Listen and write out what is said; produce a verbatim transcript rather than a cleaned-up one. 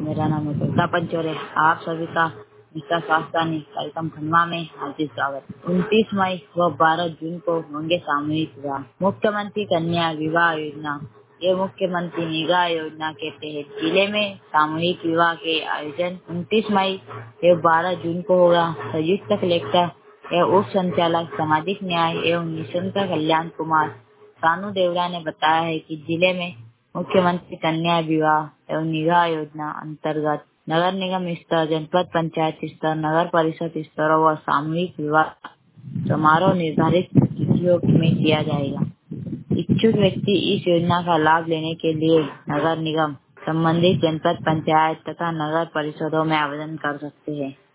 मेरा नाम है कविता पंचोरे। आप सभी का निष्ठा स्वास्थ्य कार्यक्रम खंडवा में हार्दिक स्वागत। उनतीस मई व बारह जून को होंगे सामूहिक विवाह। मुख्यमंत्री कन्या विवाह योजना, ये मुख्यमंत्री निगाह योजना के तहत जिले में सामूहिक विवाह के आयोजन उनतीस मई एवं बारह जून को होगा। संयुक्त कलेक्टर एवं उप संचालक सामाजिक न्याय एवं निःशुल्क कल्याण कुमार कानू देवड़ा ने बताया है कि जिले में मुख्यमंत्री कन्या विवाह एवं निगाह योजना अंतर्गत नगर निगम स्तर, जनपद पंचायत स्तर, नगर परिषद स्तर व सामूहिक विवाह समारोह निर्धारित तिथियों में किया जाएगा। इच्छुक व्यक्ति इस योजना का लाभ लेने के लिए नगर निगम, संबंधित जनपद पंचायत तथा नगर परिषदों में आवेदन कर सकते हैं।